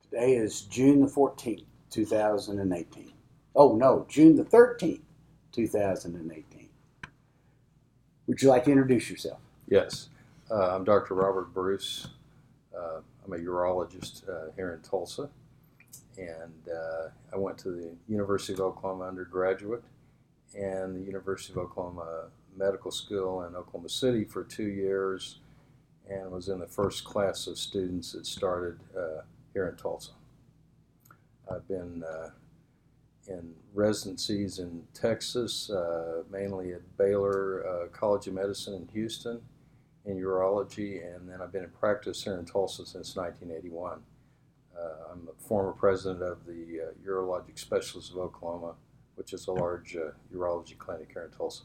Today is June the 14th, 2018. Oh, no, June the 13th, 2018. Would you like to introduce yourself? Yes, I'm Dr. Robert Bruce. I'm a urologist here in Tulsa, and I went to the University of Oklahoma undergraduate and the University of Oklahoma Medical School in Oklahoma City for 2 years, and was in the first class of students that started here in Tulsa. I've been in residencies in Texas, mainly at Baylor College of Medicine in Houston in urology, and then I've been in practice here in Tulsa since 1981. I'm a former president of the Urologic Specialists of Oklahoma, which is a large urology clinic here in Tulsa.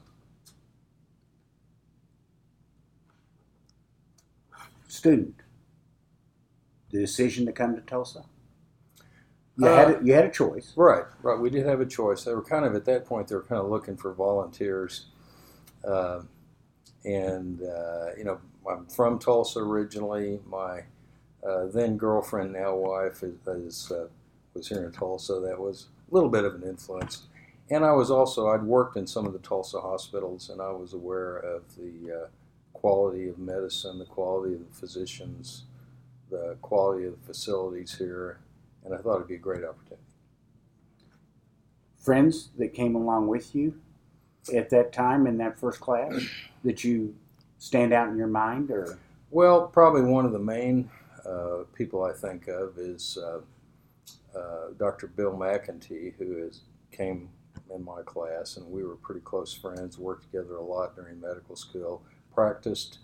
Student. The decision to come to Tulsa? You had a choice. Right. We did have a choice. They were kind of, at that point, they were kind of looking for volunteers. I'm from Tulsa originally. My then girlfriend, now wife, was here in Tulsa. That was a little bit of an influence. And I'd worked in some of the Tulsa hospitals, and I was aware of the quality of medicine, the quality of the physicians, the quality of the facilities here, and I thought it'd be a great opportunity. Friends that came along with you at that time in that first class that you stand out in your mind, or? Well, probably one of the main people I think of is Dr. Bill McEntee, who came in my class, and we were pretty close friends, worked together a lot during medical school, practiced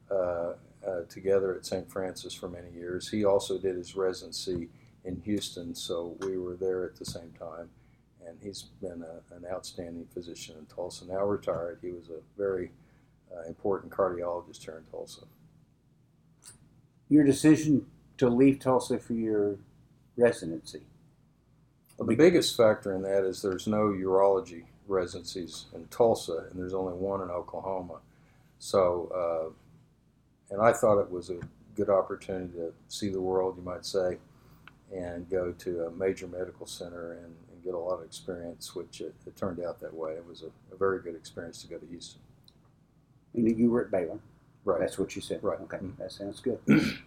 together at St. Francis for many years. He also did his residency in Houston, so we were there at the same time. And he's been an outstanding physician in Tulsa, now retired. He was a very important cardiologist here in Tulsa. Your decision to leave Tulsa for your residency? Well, the biggest factor in that is there's no urology residencies in Tulsa, and there's only one in Oklahoma. So, and I thought it was a good opportunity to see the world, you might say, and go to a major medical center and get a lot of experience, which it turned out that way. It was a very good experience to go to Houston. And you were at Baylor? Right. That's what you said? Right. Okay, that sounds good.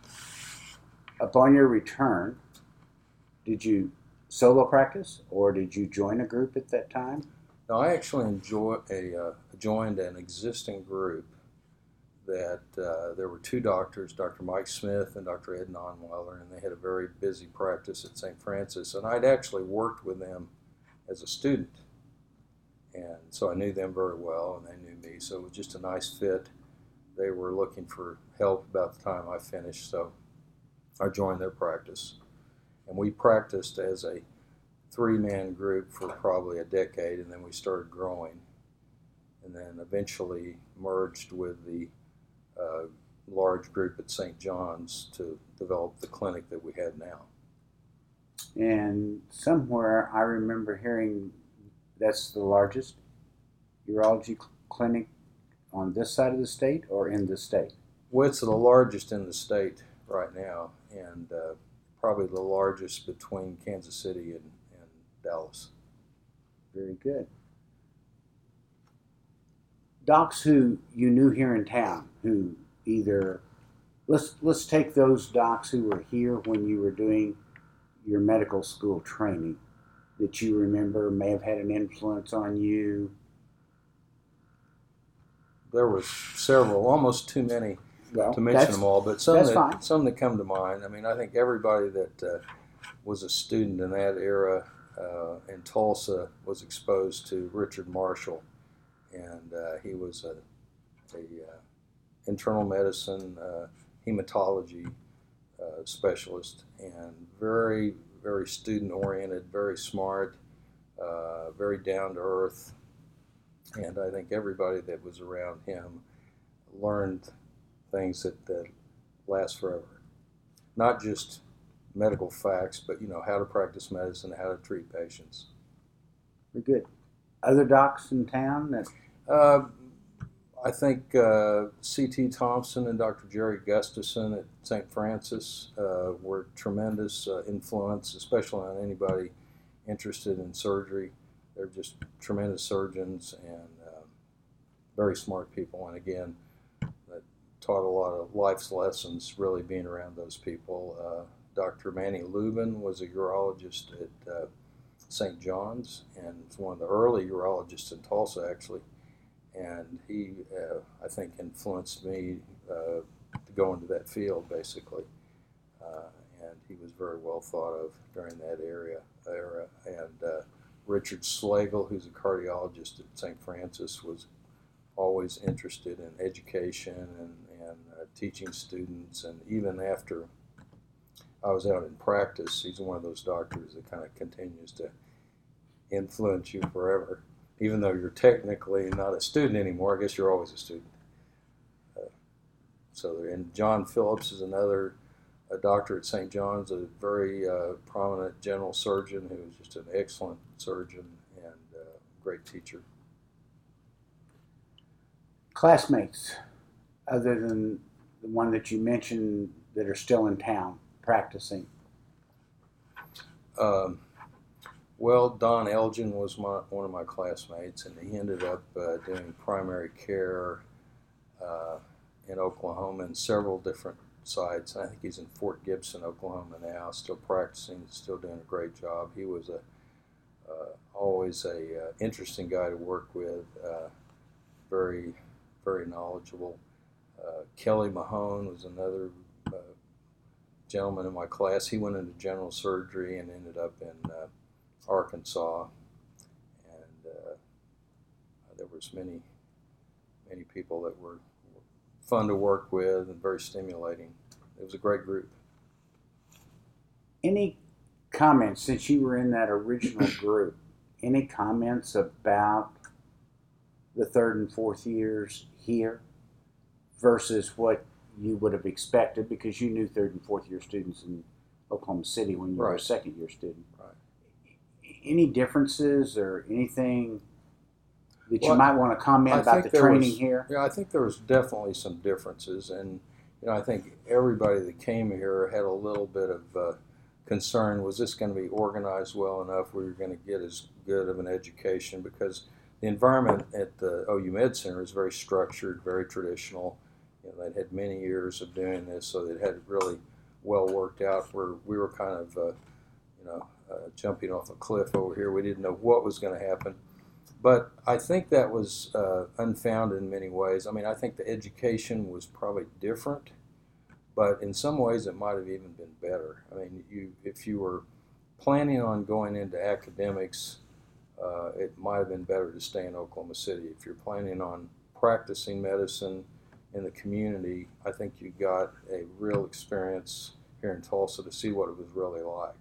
Upon your return, did you solo practice, or did you join a group at that time? No, I actually joined an existing group that there were two doctors, Dr. Mike Smith and Dr. Ed Nonweiler, and they had a very busy practice at St. Francis, and I'd actually worked with them as a student, and so I knew them very well, and they knew me, so it was just a nice fit. They were looking for help about the time I finished, so I joined their practice, and we practiced as a three-man group for probably a decade, and then we started growing, and then eventually merged with the large group at St. John's to develop the clinic that we had now. And somewhere I remember hearing that's the largest urology clinic on this side of the state or in the state? Well, it's the largest in the state right now, and probably the largest between Kansas City and Dallas. Very good. Docs who you knew here in town, who either, let's take those docs who were here when you were doing your medical school training that you remember may have had an influence on you. There was several, almost too many to mention them all, but some that come to mind. I mean, I think everybody that was a student in that era in Tulsa was exposed to Richard Marshall, and he was a internal medicine hematology specialist, and very, very student oriented, very smart, very down to earth, and I think everybody that was around him learned things that last forever. Not just medical facts, but how to practice medicine, how to treat patients. Very good. Other docs in town that I think C.T. Thompson and Dr. Jerry Gustafson at St. Francis were tremendous influence, especially on anybody interested in surgery. They're just tremendous surgeons and very smart people. And again, that taught a lot of life's lessons really being around those people. Dr. Manny Lubin was a urologist at St. John's and was one of the early urologists in Tulsa, actually. And he, I think, influenced me to go into that field, basically. And he was very well thought of during that era. And Richard Slagle, who's a cardiologist at St. Francis, was always interested in education and teaching students. And even after I was out in practice, he's one of those doctors that kind of continues to influence you forever. Even though you're technically not a student anymore, I guess you're always a student. And John Phillips is another a doctor at St. John's, a very prominent general surgeon who was just an excellent surgeon and great teacher. Classmates, other than the one that you mentioned, that are still in town practicing? Well, Don Elgin was one of my classmates, and he ended up doing primary care in Oklahoma in several different sites. I think he's in Fort Gibson, Oklahoma now, still practicing, still doing a great job. He was always a interesting guy to work with, very, very knowledgeable. Kelly Mahone was another gentleman in my class. He went into general surgery and ended up in Arkansas, and there was many people that were fun to work with and very stimulating. It was a great group. Any comments, since you were in that original group, any comments about the third and fourth years here versus what you would have expected, because you knew third and fourth year students in Oklahoma City when you were a second year student? Right. Any differences or anything that you might want to comment about the training here? Yeah, I think there was definitely some differences, and I think everybody that came here had a little bit of concern. Was this going to be organized well enough? We were going to get as good of an education, because the environment at the OU Med Center is very structured, very traditional. They'd had many years of doing this, so they had it really well worked out. Where we were kind of, jumping off a cliff over here. We didn't know what was going to happen. But I think that was unfounded in many ways. I mean, I think the education was probably different, but in some ways it might have even been better. I mean, if you were planning on going into academics, it might have been better to stay in Oklahoma City. If you're planning on practicing medicine in the community, I think you got a real experience here in Tulsa to see what it was really like.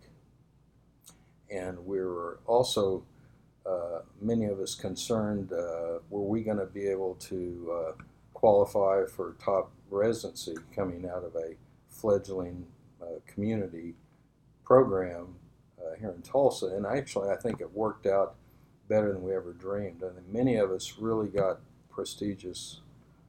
And we were also many of us concerned, were we going to be able to qualify for top residency coming out of a fledgling community program here in Tulsa? And actually, I think it worked out better than we ever dreamed. I think many of us really got prestigious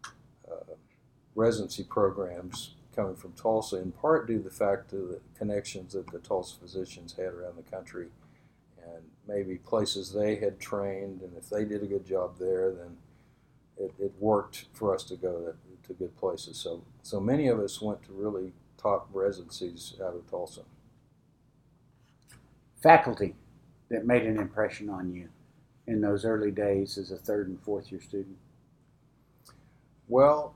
residency programs coming from Tulsa, in part due to the fact of the connections that the Tulsa physicians had around the country, and maybe places they had trained, and if they did a good job there, then it worked for us to go to good places. So many of us went to really top residencies out of Tulsa. Faculty that made an impression on you in those early days as a third and fourth year student? Well,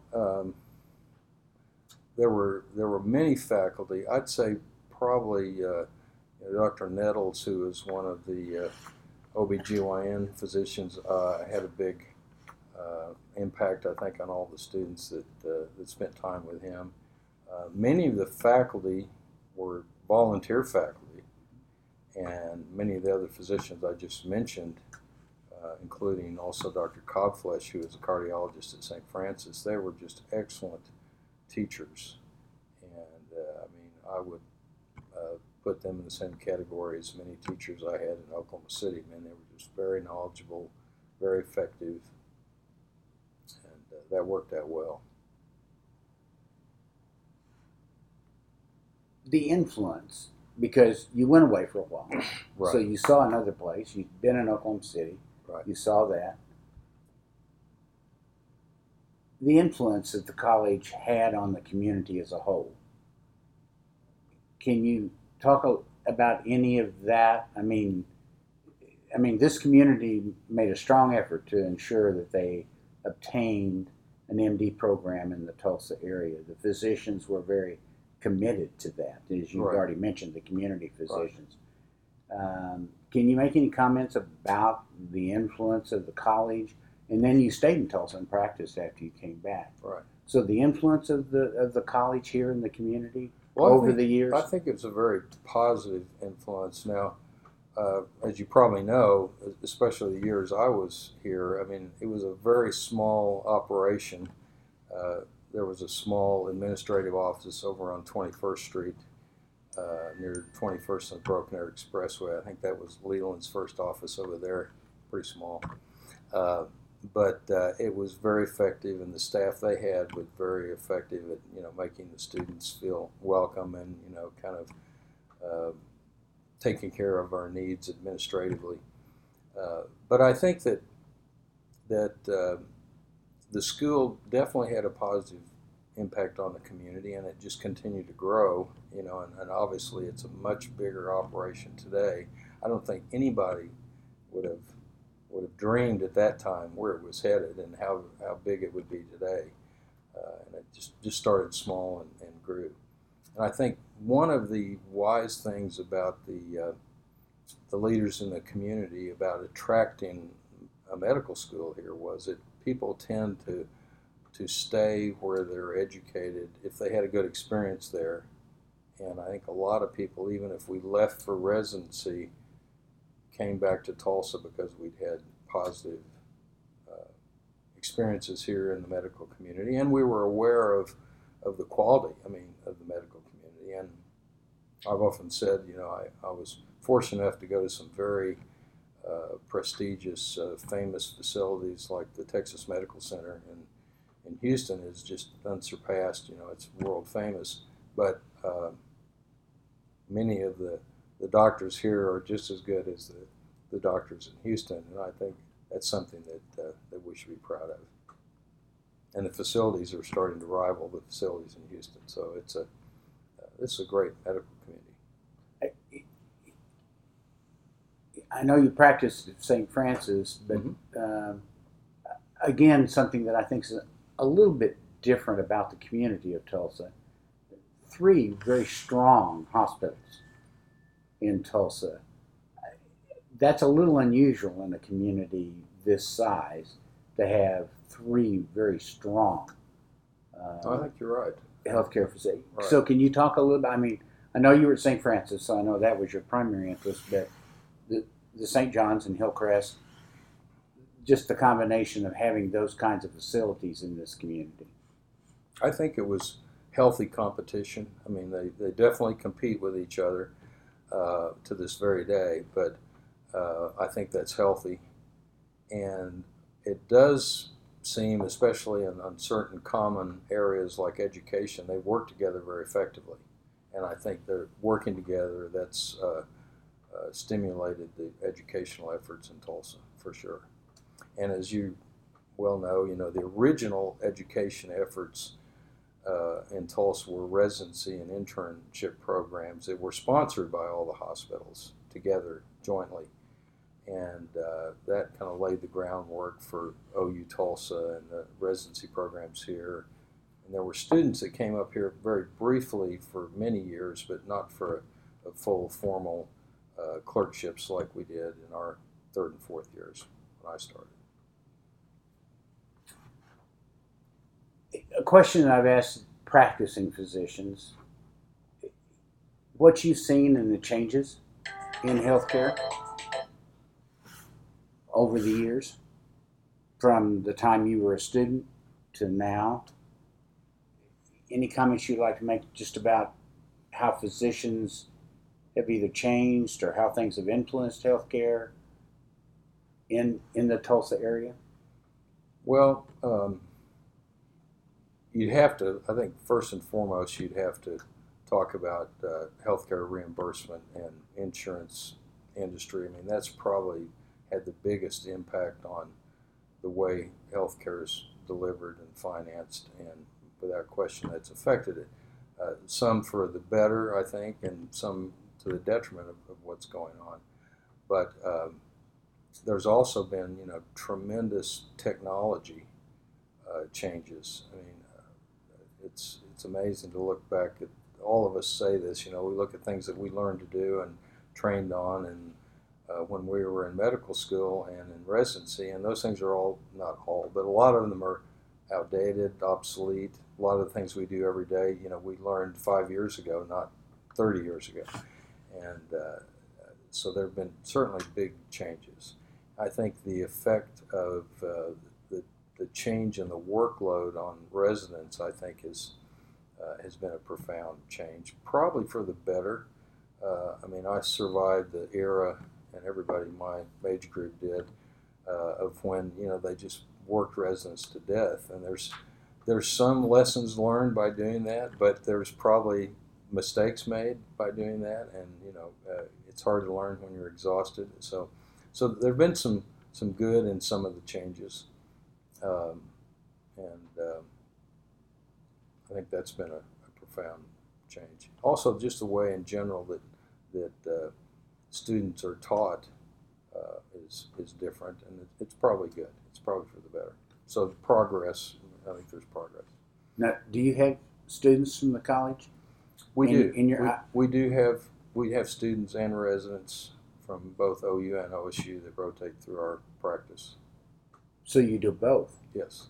there were many faculty. I'd say probably Dr. Nettles, who was one of the OBGYN physicians, had a big impact, I think, on all the students that spent time with him. Many of the faculty were volunteer faculty, and many of the other physicians I just mentioned, including also Dr. Cobflesh, who was a cardiologist at St. Francis, they were just excellent teachers. And I would put them in the same category as many teachers I had in Oklahoma City. Man, they were just very knowledgeable, very effective, and that worked out well. The influence, because you went away for a while, Right. so you saw another place. You'd been in Oklahoma City. Right. You saw that. The influence that the college had on the community as a whole. Can you talk about any of that? I mean, this community made a strong effort to ensure that they obtained an MD program in the Tulsa area. The physicians were very committed to that, as you've Right. already mentioned, the community physicians. Can you make any comments about the influence of the college? And then you stayed in Tulsa and practiced after you came back. Right. So the influence of the college here in the community Well, over the years? I think it's a very positive influence. Now, as you probably know, especially the years I was here, I mean, it was a very small operation. There was a small administrative office over on 21st Street, near 21st and Broken Arrow Expressway. I think that was Leland's first office over there, pretty small. But it was very effective, and the staff they had was very effective at making the students feel welcome and kind of taking care of our needs administratively. But I think that the school definitely had a positive impact on the community, and it just continued to grow. And obviously it's a much bigger operation today. I don't think anybody would have dreamed at that time where it was headed and how big it would be today. And it just started small and grew. And I think one of the wise things about the leaders in the community about attracting a medical school here was that people tend to stay where they're educated if they had a good experience there. And I think a lot of people, even if we left for residency, came back to Tulsa because we'd had positive experiences here in the medical community, and we were aware of the quality, of the medical community. And I've often said, I was fortunate enough to go to some very prestigious, famous facilities like the Texas Medical Center in Houston is just unsurpassed. It's world famous, but many of the doctors here are just as good as the doctors in Houston, and I think that's something that we should be proud of. And the facilities are starting to rival the facilities in Houston, so this is a great medical community. I know you practiced at St. Francis, but again, something that I think is a little bit different about the community of Tulsa. 3 very strong hospitals in Tulsa. That's a little unusual in a community this size to have 3 very strong I think you're right. healthcare facilities. Right. So can you talk a little bit? I know you were at St. Francis, so I know that was your primary interest, but the St. John's and Hillcrest, just the combination of having those kinds of facilities in this community. I think it was healthy competition. They definitely compete with each other to this very day, but I think that's healthy. And it does seem, especially in certain common areas like education, they work together very effectively. And I think they're working together. That's stimulated the educational efforts in Tulsa, for sure. And as you well know, the original education efforts in Tulsa were residency and internship programs that were sponsored by all the hospitals together jointly. And that kind of laid the groundwork for OU Tulsa and the residency programs here. And there were students that came up here very briefly for many years, but not for a full formal clerkships like we did in our 3rd and 4th years when I started. A question that I've asked practicing physicians, what you've seen in the changes in healthcare over the years, from the time you were a student to now. Any comments you'd like to make just about how physicians have either changed or how things have influenced healthcare in the Tulsa area? Well, you'd have to, I think, first and foremost, you'd have to talk about healthcare reimbursement and insurance industry. I mean, that's probably had the biggest impact on the way healthcare is delivered and financed, and without question, that's affected it. Some for the better, I think, and some to the detriment of what's going on. But there's also been, tremendous technology changes. I mean, it's amazing to look back at. All of us say this. We look at things that we learned to do and trained on, and when we were in medical school and in residency, and those things are all, not all, but a lot of them are outdated, obsolete. A lot of the things we do every day, we learned 5 years ago, not 30 years ago. And so there have been certainly big changes. I think the effect of the change in the workload on residents, I think, has been a profound change, probably for the better. I mean, I survived the era, and everybody in my age group did, of when they just worked residents to death. And there's some lessons learned by doing that, but there's probably mistakes made by doing that, and it's hard to learn when you're exhausted. So there've been some good in some of the changes, and I think that's been a profound change. Also, just the way in general that students are taught is different, and it's probably good. It's probably for the better. So progress, I think there's progress. Now, do you have students from the college? We do. We We have students and residents from both OU and OSU that rotate through our practice. So you do both? Yes.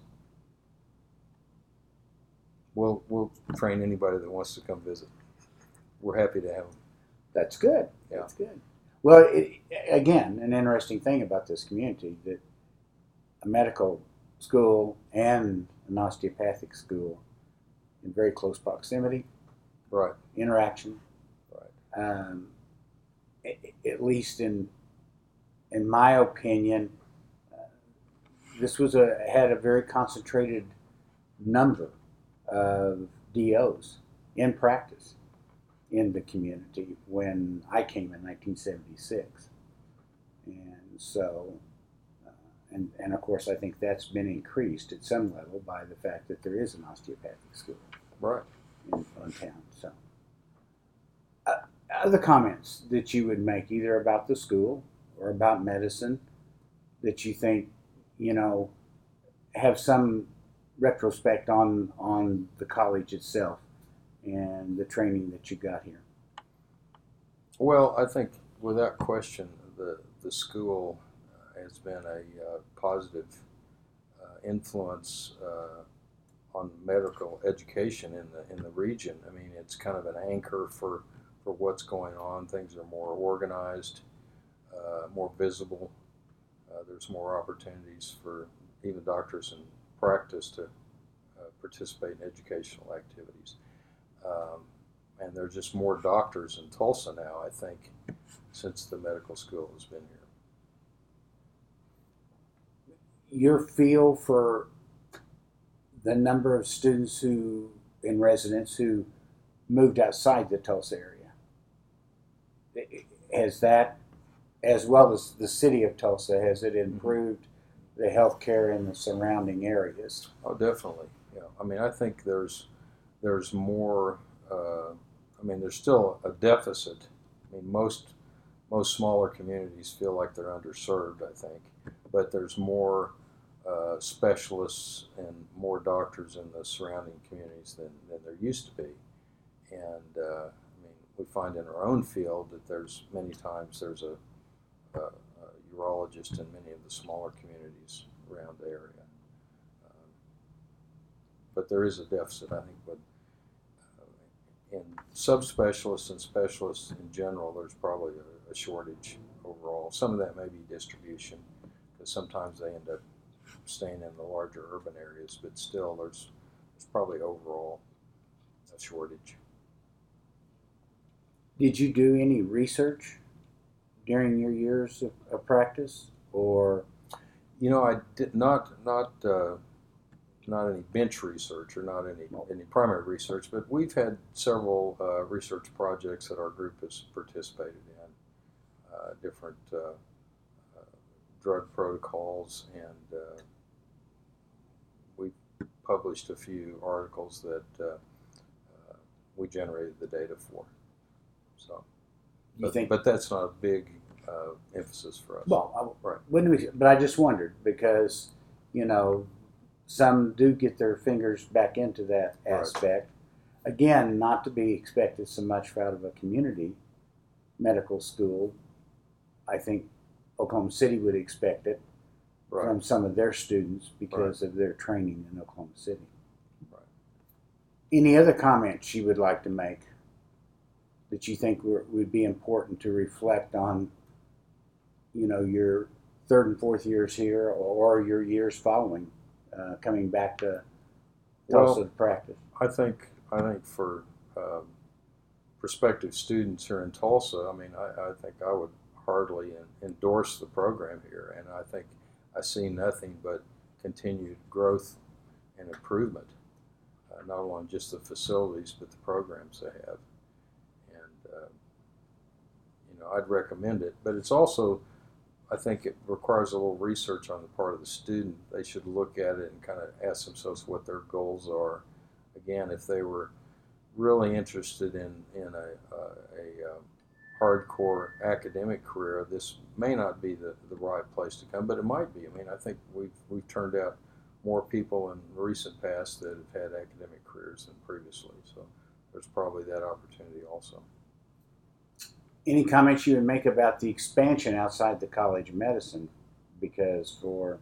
We'll train anybody that wants to come visit. We're happy to have them. That's good. Yeah. That's good. Well, again, an interesting thing about this community, that a medical school and an osteopathic school in very close proximity, Right. interaction. Right. At least in my opinion, this had a very concentrated number of DOs in practice in the community when I came in 1976, and so and of course I think that's been increased at some level by the fact that there is an osteopathic school Right. in town. So other comments that you would make either about the school or about medicine that you think have some retrospect on the college itself and the training that you got here? Well, I think without question, the school has been a positive influence on medical education in the region. I mean, it's kind of an anchor for what's going on. Things are more organized, more visible. There's more opportunities for even doctors in practice to participate in educational activities. And there's just more doctors in Tulsa now, I think, since the medical school has been here. Your feel for the number of students in residence who moved outside the Tulsa area, has that, as well as the city of Tulsa, has it improved the healthcare in the surrounding areas? Oh, definitely. Yeah. I mean, I think there's more. There's still a deficit. I mean, most smaller communities feel like they're underserved, I think, but there's more specialists and more doctors in the surrounding communities than there used to be. And we find in our own field that there's a urologist in many of the smaller communities around the area. But there is a deficit, I think, but in subspecialists and specialists in general, there's probably a shortage overall. Some of that may be distribution, because sometimes they end up staying in the larger urban areas, but still there's probably overall a shortage. Did you do any research during your years of practice, or? I did not not any bench research or not any primary research, but we've had several research projects that our group has participated in, different drug protocols, and we published a few articles that we generated the data for. So, but that's not a big emphasis for us. Well, right. But I just wondered because, some do get their fingers back into that aspect. Right. Again, not to be expected so much out of a community medical school. I think Oklahoma City would expect it from some of their students because of their training in Oklahoma City. Right. Any other comments you would like to make that you think would be important to reflect on, your third and fourth years here or your years following, coming back to Tulsa to practice? I think for prospective students here in Tulsa, I think I would heartily endorse the program here, and I think I see nothing but continued growth and improvement, not only on just the facilities but the programs they have. And I'd recommend it, but it's also, I think it requires a little research on the part of the student. They should look at it and kind of ask themselves what their goals are. Again, if they were really interested in a hardcore academic career, this may not be the right place to come, but it might be. I think we've turned out more people in the recent past that have had academic careers than previously, so there's probably that opportunity also. Any comments you would make about the expansion outside the College of Medicine? Because for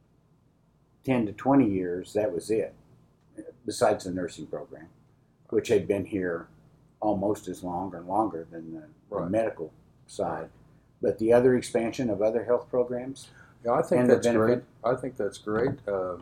10 to 20 years, that was it, besides the nursing program, which had been here almost as long or longer than the medical side. But the other expansion of other health programs? Yeah, I think that's great. I think that's great.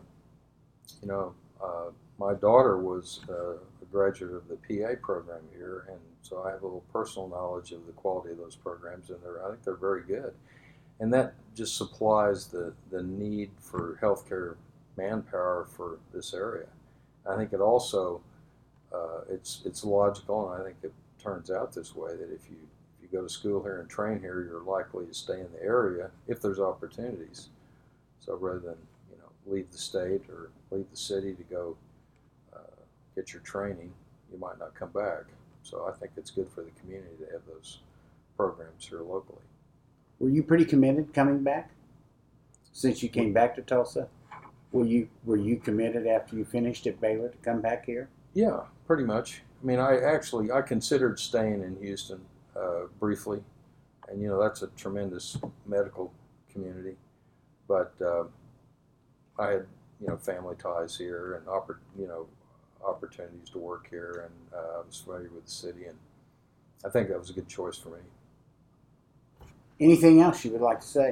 My daughter was a graduate of the PA program here, and so I have a little personal knowledge of the quality of those programs, and I think they're very good. And that just supplies the need for healthcare manpower for this area. I think it also it's logical, and I think it turns out this way, that if you go to school here and train here, you're likely to stay in the area if there's opportunities. So rather than leave the state or leave the city to go get your training, you might not come back. So I think it's good for the community to have those programs here locally. Were you pretty committed coming back? Since you came back to Tulsa, were you committed after you finished at Baylor to come back here? Yeah, pretty much. I considered staying in Houston briefly, and that's a tremendous medical community, but I had family ties here and opportunities to work here, and I was familiar with the city, and I think that was a good choice for me. Anything else you would like to say?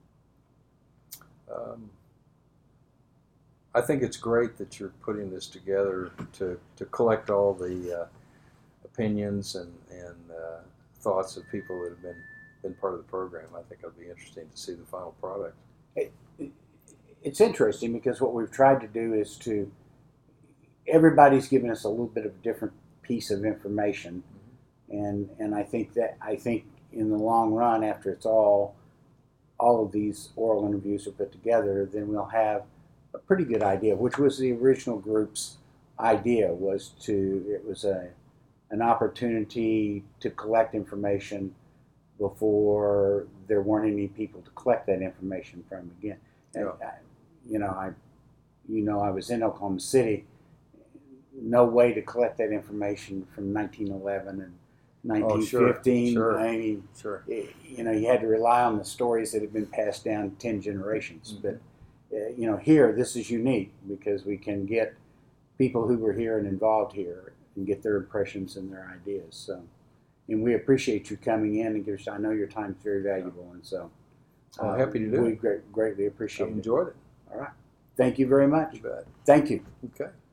I think it's great that you're putting this together to collect all the opinions and thoughts of people that have been part of the program. I think it'll be interesting to see the final product. It's interesting because what we've tried to do is everybody's given us a little bit of a different piece of information, and I think in the long run, after it's all of these oral interviews are put together, then we'll have a pretty good idea, which was the original group's idea, it was an opportunity to collect information before there weren't any people to collect that information from again. And I was in Oklahoma City, no way to collect that information from 1911 and 1915. Oh, sure. You had to rely on the stories that had been passed down 10 generations. Mm-hmm. But here, this is unique because we can get people who were here and involved here and get their impressions and their ideas. So, and we appreciate you coming in and I know your time is very valuable, and so I'm happy to do it. We greatly appreciate it. I enjoyed it. All right. Thank you very much. You bet. Thank you. Okay.